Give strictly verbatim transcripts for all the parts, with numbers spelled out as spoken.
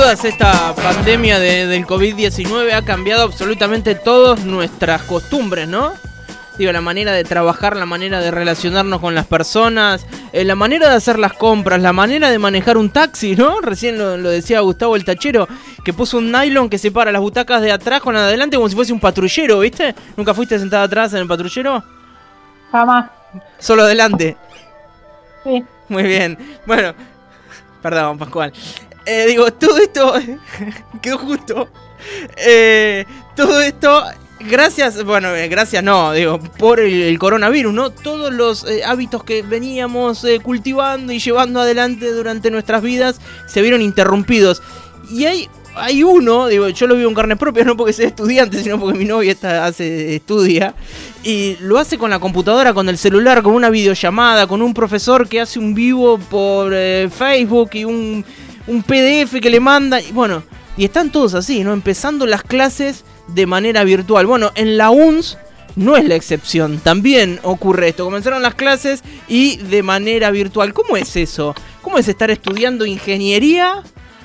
dudas, esta pandemia de, del COVID diecinueve ha cambiado absolutamente todas nuestras costumbres, ¿no? Digo, la manera de trabajar, la manera de relacionarnos con las personas, eh, la manera de hacer las compras, la manera de manejar un taxi, ¿no? Recién lo, lo decía Gustavo el tachero, que puso un nylon que separa las butacas de atrás con la de adelante como si fuese un patrullero, ¿viste? ¿Nunca fuiste sentada atrás en el patrullero? Jamás. Solo adelante. Sí. Muy bien. Bueno, perdón, Pascual. Eh, digo, todo esto quedó justo. Eh, todo esto, gracias, bueno, eh, gracias no, digo, por el, el coronavirus, ¿no? Todos los eh, hábitos que veníamos eh, cultivando y llevando adelante durante nuestras vidas se vieron interrumpidos. Y hay, hay uno, digo, yo lo vivo en carne propia, no porque sea estudiante, sino porque mi novia está, hace, estudia. Y lo hace con la computadora, con el celular, con una videollamada, con un profesor que hace un vivo por eh, Facebook y un... un P D F que le manda, y bueno, y están todos así, ¿no? Empezando las clases de manera virtual. Bueno, en la U N S no es la excepción, también ocurre esto. Comenzaron las clases y de manera virtual. ¿Cómo es eso? ¿Cómo es estar estudiando ingeniería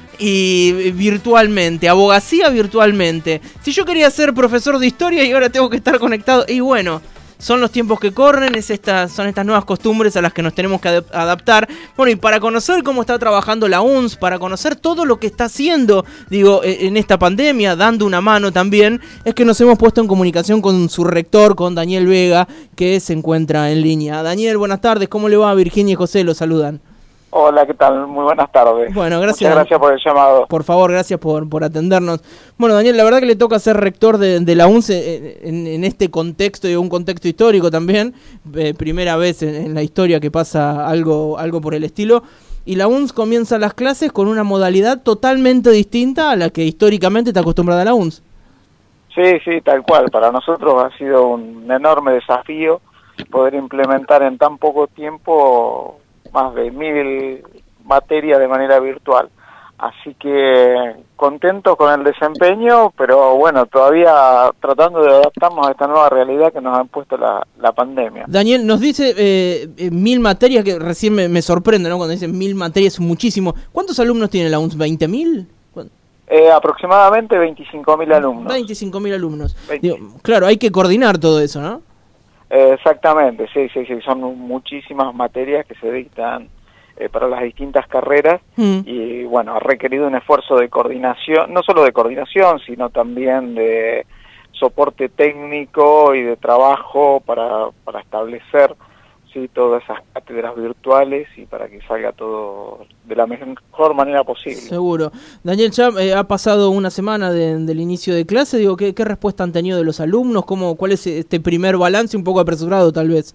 y virtualmente, abogacía virtualmente? Si yo quería ser profesor de historia y ahora tengo que estar conectado, y bueno... Son los tiempos que corren, es estas, son estas nuevas costumbres a las que nos tenemos que adap- adaptar. Bueno, y para conocer cómo está trabajando la U N S, para conocer todo lo que está haciendo, digo, en esta pandemia, dando una mano también, es que nos hemos puesto en comunicación con su rector, con Daniel Vega, que se encuentra en línea. Daniel, buenas tardes, ¿cómo le va? Virginia y José lo saludan. Hola, ¿qué tal? Muy buenas tardes. Bueno, gracias. Muchas gracias por el llamado. Por favor, gracias por, por atendernos. Bueno, Daniel, la verdad que le toca ser rector de, de la U N S en, en este contexto, y un contexto histórico también. Eh, primera vez en, en la historia que pasa algo, algo por el estilo. Y la U N S comienza las clases con una modalidad totalmente distinta a la que históricamente está acostumbrada la U N S. Sí, sí, tal cual. Para nosotros ha sido un enorme desafío poder implementar en tan poco tiempo más de mil materias de manera virtual. Así que contentos con el desempeño, pero bueno, todavía tratando de adaptarnos a esta nueva realidad que nos ha impuesto la, la pandemia. Daniel, nos dice eh, eh, mil materias, que recién me, me sorprende, ¿no? Cuando dicen mil materias, es muchísimo. ¿Cuántos alumnos tiene la U N S? ¿veinte mil? Eh, aproximadamente veinticinco mil alumnos. veinticinco mil alumnos. Digo, claro, hay que coordinar todo eso, ¿no? Exactamente, sí, sí, sí, son muchísimas materias que se dictan eh, para las distintas carreras mm. y bueno, ha requerido un esfuerzo de coordinación, no solo de coordinación, sino también de soporte técnico y de trabajo para, para establecer sí, todas esas cátedras virtuales y para que salga todo de la mejor manera posible. Seguro. Daniel, ya eh, ha pasado una semana de, del inicio de clase, digo, ¿qué, qué respuesta han tenido de los alumnos? ¿Cómo, ¿Cuál es este primer balance, un poco apresurado tal vez?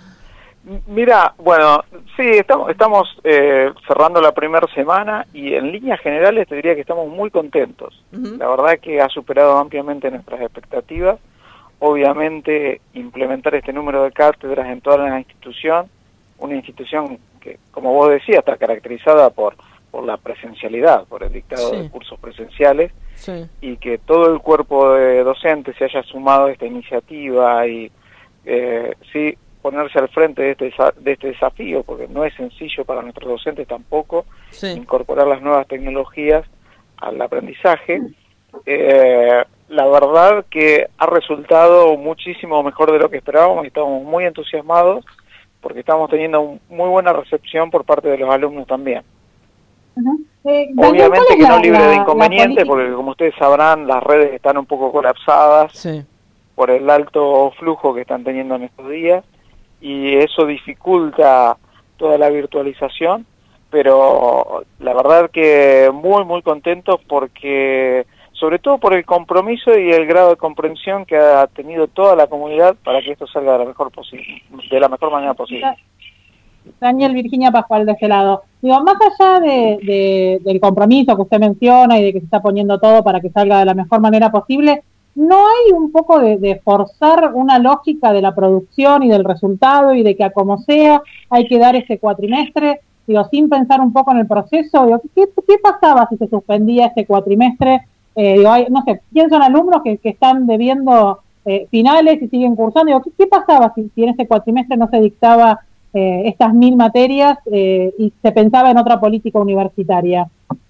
Mira, bueno, sí, estamos, estamos eh, cerrando la primera semana y en líneas generales te diría que estamos muy contentos. Uh-huh. La verdad que ha superado ampliamente nuestras expectativas. Obviamente, implementar este número de cátedras en toda la institución, una institución que, como vos decías, está caracterizada por, por la presencialidad, por el dictado sí. de cursos presenciales, sí. y que todo el cuerpo de docentes se haya sumado a esta iniciativa y eh, sí ponerse al frente de este, de este desafío, porque no es sencillo para nuestros docentes tampoco sí. incorporar las nuevas tecnologías al aprendizaje. Eh, la verdad que ha resultado muchísimo mejor de lo que esperábamos y estamos muy entusiasmados porque estamos teniendo un, muy buena recepción por parte de los alumnos también. Uh-huh. eh, Obviamente que no libre de inconvenientes porque como ustedes sabrán las redes están un poco colapsadas sí. por el alto flujo que están teniendo en estos días y eso dificulta toda la virtualización, pero la verdad que muy muy contentos porque sobre todo por el compromiso y el grado de comprensión que ha tenido toda la comunidad para que esto salga de la mejor posible, de la mejor manera posible. Daniel, Virginia Pascual de este lado. Digo, más allá de, de, del compromiso que usted menciona y de que se está poniendo todo para que salga de la mejor manera posible, ¿no hay un poco de, de forzar una lógica de la producción y del resultado y de que a como sea hay que dar este cuatrimestre? Digo, sin pensar un poco en el proceso, digo, ¿qué, qué pasaba si se suspendía este cuatrimestre? Eh, digo, hay, no sé, ¿quién son alumnos que, que están debiendo eh, finales y siguen cursando? Digo, ¿qué, qué pasaba si, si en este cuatrimestre no se dictaba eh, estas mil materias eh, y se pensaba en otra política universitaria?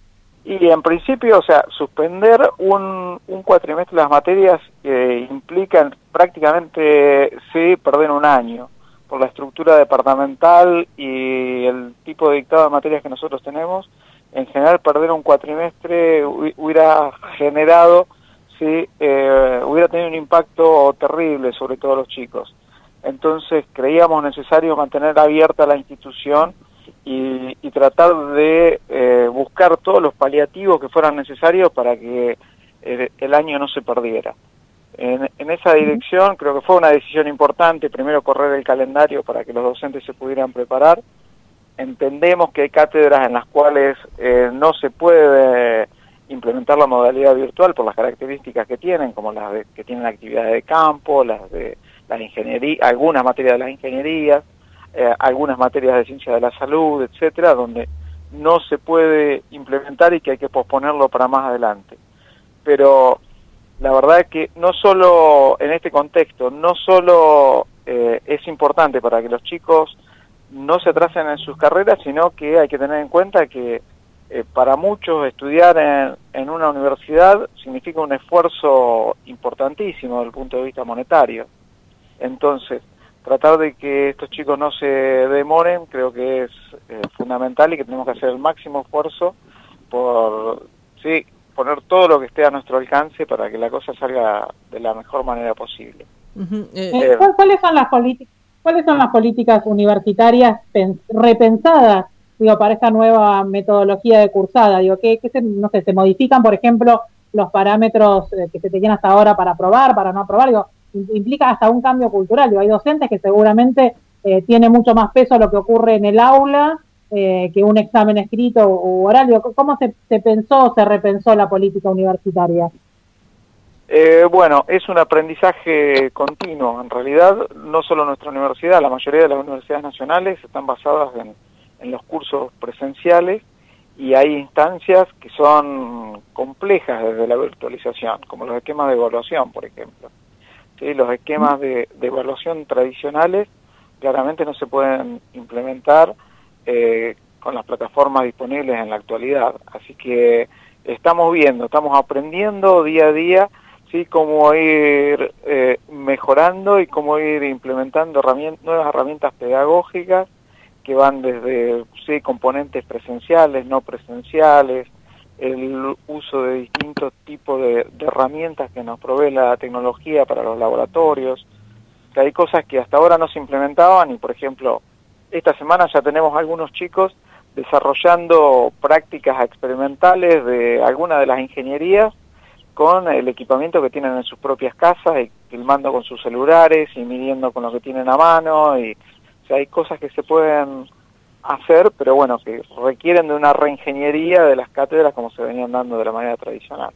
Y en principio, o sea, suspender un, un cuatrimestre de las materias eh, implica prácticamente, sí, perder un año, por la estructura departamental y el tipo de dictado de materias que nosotros tenemos. En general, perder un cuatrimestre hubiera generado, sí, eh, hubiera tenido un impacto terrible sobre todos los chicos. Entonces, creíamos necesario mantener abierta la institución y, y tratar de eh, buscar todos los paliativos que fueran necesarios para que el, el año no se perdiera. En, en esa dirección creo que fue una decisión importante, primero correr el calendario para que los docentes se pudieran preparar. Entendemos que hay cátedras en las cuales eh, no se puede implementar la modalidad virtual por las características que tienen, como las de, que tienen actividades de campo, las de la ingeniería, algunas materias de las ingenierías, eh, algunas materias de ciencia de la salud, etcétera, donde no se puede implementar y que hay que posponerlo para más adelante. Pero la verdad es que no solo en este contexto, no solo eh, es importante para que los chicos no se atrasen en sus carreras, sino que hay que tener en cuenta que eh, para muchos estudiar en, en una universidad significa un esfuerzo importantísimo desde el punto de vista monetario. Entonces, tratar de que estos chicos no se demoren creo que es eh, fundamental y que tenemos que hacer el máximo esfuerzo por, sí, poner todo lo que esté a nuestro alcance para que la cosa salga de la mejor manera posible. Uh-huh. eh, eh, ¿Cuáles son las políticas? ¿Cuáles son las políticas universitarias repensadas, digo, para esta nueva metodología de cursada? Digo, ¿qué, qué se, no sé, se modifican, por ejemplo, los parámetros eh, que se tenían hasta ahora para aprobar, para no aprobar? Digo, implica hasta un cambio cultural. Digo, hay docentes que seguramente eh, tiene mucho más peso lo que ocurre en el aula eh, que un examen escrito o oral. Digo, ¿cómo se, se pensó, se repensó la política universitaria? Eh, bueno, es un aprendizaje continuo. En realidad, no solo nuestra universidad, la mayoría de las universidades nacionales están basadas en, en los cursos presenciales y hay instancias que son complejas desde la virtualización, como los esquemas de evaluación, por ejemplo. ¿Sí? Los esquemas de, de evaluación tradicionales claramente no se pueden implementar eh, con las plataformas disponibles en la actualidad. Así que estamos viendo, estamos aprendiendo día a día, sí, cómo ir eh, mejorando y cómo ir implementando herramientas, nuevas herramientas pedagógicas que van desde, sí, componentes presenciales, no presenciales, el uso de distintos tipos de, de herramientas que nos provee la tecnología para los laboratorios, que hay cosas que hasta ahora no se implementaban y, por ejemplo, esta semana ya tenemos algunos chicos desarrollando prácticas experimentales de alguna de las ingenierías con el equipamiento que tienen en sus propias casas y filmando con sus celulares y midiendo con lo que tienen a mano. Y, o sea, hay cosas que se pueden hacer, pero bueno, que requieren de una reingeniería de las cátedras como se venían dando de la manera tradicional.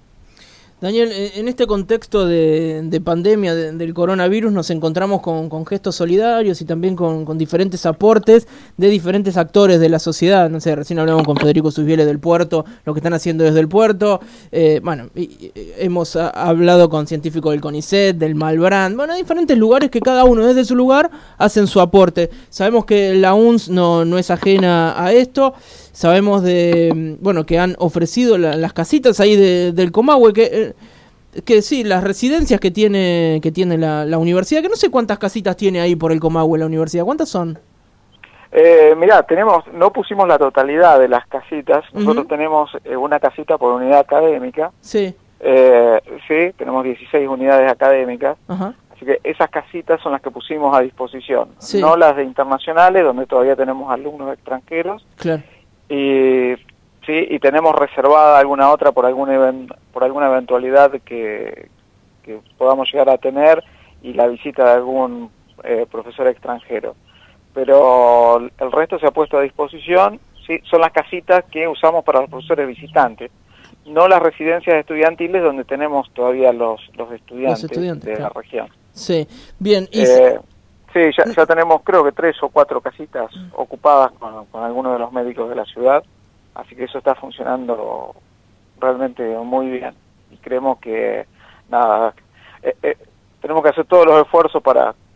Daniel, en este contexto de, de pandemia de, del coronavirus nos encontramos con, con gestos solidarios y también con, con diferentes aportes de diferentes actores de la sociedad. No sé, recién hablamos con Federico Susbiele del Puerto, lo que están haciendo desde el Puerto. Eh, bueno, y, y, hemos a, hablado con científicos del CONICET, del Malbrand, bueno, diferentes lugares que cada uno desde su lugar hacen su aporte. Sabemos que la U N S no, no es ajena a esto. Sabemos de, bueno, que han ofrecido la, las casitas ahí de, del Comahue, que, que sí, las residencias que tiene que tiene la, la universidad, que no sé cuántas casitas tiene ahí por el Comahue la universidad, ¿cuántas son? Eh, mirá, tenemos, no pusimos la totalidad de las casitas, nosotros uh-huh. tenemos eh, una casita por unidad académica, sí, eh, sí, tenemos dieciséis unidades académicas, uh-huh. Así que esas casitas son las que pusimos a disposición, sí. No las de internacionales, donde todavía tenemos alumnos extranjeros, claro. Y sí, y tenemos reservada alguna otra por algún event, por alguna eventualidad que, que podamos llegar a tener y la visita de algún eh, profesor extranjero. Pero el resto se ha puesto a disposición, sí, son las casitas que usamos para los profesores visitantes, no las residencias estudiantiles donde tenemos todavía los, los, estudiantes, los estudiantes de claro. la región. Sí, bien. Y eh, Sí, ya, ya tenemos creo que tres o cuatro casitas ocupadas con, con algunos de los médicos de la ciudad, así que eso está funcionando realmente muy bien y creemos que, nada, eh, eh, tenemos que hacer todos los esfuerzos para,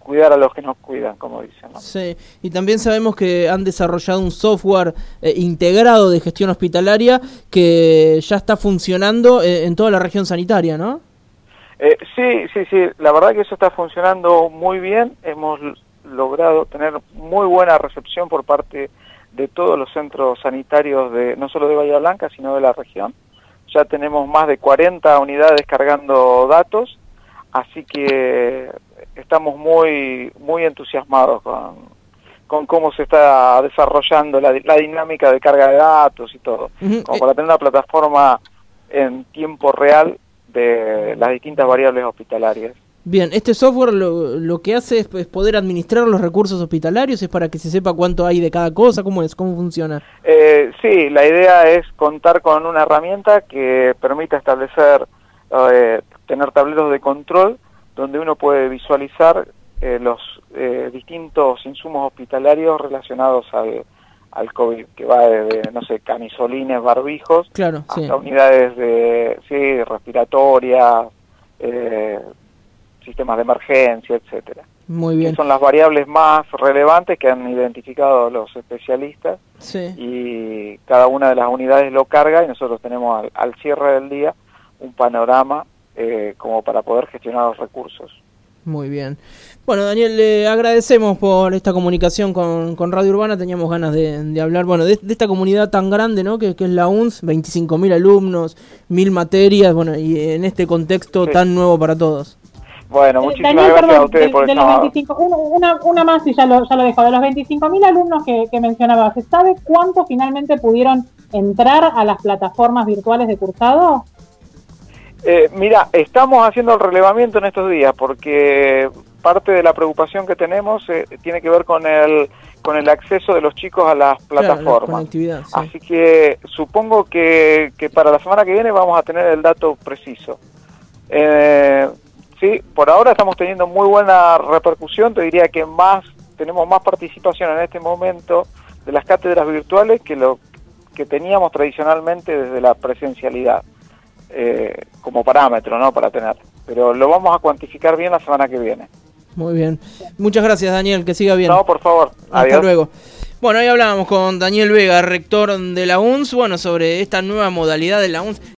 cuidar a los que nos cuidan, como dicen, ¿no? Sí, y también sabemos que han desarrollado un software eh, integrado de gestión hospitalaria que ya está funcionando eh, en toda la región sanitaria, ¿no? Eh, sí, sí, sí, la verdad que eso está funcionando muy bien, hemos logrado tener muy buena recepción por parte de todos los centros sanitarios, de no solo de Bahía Blanca, sino de la región. Ya tenemos más de cuarenta unidades cargando datos, así que estamos muy muy entusiasmados con, con cómo se está desarrollando la, la dinámica de carga de datos y todo, uh-huh. como para tener una plataforma en tiempo real de las distintas variables hospitalarias. Bien, este software lo, lo que hace es, es poder administrar los recursos hospitalarios, es para que se sepa cuánto hay de cada cosa, ¿cómo es? ¿Cómo funciona? Eh, sí, la idea es contar con una herramienta que permita establecer, eh, tener tableros de control donde uno puede visualizar eh, los eh, distintos insumos hospitalarios relacionados al, al COVID, que va desde, no sé, camisolines, barbijos, claro, hasta sí. unidades de, sí, respiratorias, eh, sistemas de emergencia, etcétera. Muy bien. Que son las variables más relevantes que han identificado los especialistas, sí. y cada una de las unidades lo carga y nosotros tenemos al, al cierre del día un panorama eh, como para poder gestionar los recursos. Muy bien. Bueno, Daniel, le agradecemos por esta comunicación con, con Radio Urbana. Teníamos ganas de, de hablar, bueno, de, de esta comunidad tan grande, ¿no? Que, que es la U N S, veinticinco mil alumnos, mil materias, bueno, y en este contexto sí. tan nuevo para todos. Bueno, muchísimas Daniel, gracias perdón, a ustedes de, por de esta... los veinticinco, una, una más y ya lo, ya lo dejo. De los veinticinco mil alumnos que, que mencionabas, ¿se sabe cuántos finalmente pudieron entrar a las plataformas virtuales de cursado? Eh, mira, estamos haciendo el relevamiento en estos días porque parte de la preocupación que tenemos eh, tiene que ver con el con el acceso de los chicos a las plataformas. Claro, sí. Así que supongo que, que para la semana que viene vamos a tener el dato preciso. Eh, sí, por ahora estamos teniendo muy buena repercusión, te diría que más tenemos más participación en este momento de las cátedras virtuales que lo que teníamos tradicionalmente desde la presencialidad. Eh, como parámetro, ¿no? Para tener. Pero lo vamos a cuantificar bien la semana que viene. Muy bien. Muchas gracias, Daniel. Que siga bien. No, por favor. Hasta Adiós. luego. Bueno, ahí hablábamos con Daniel Vega, rector de la U N S, bueno, sobre esta nueva modalidad de la U N S.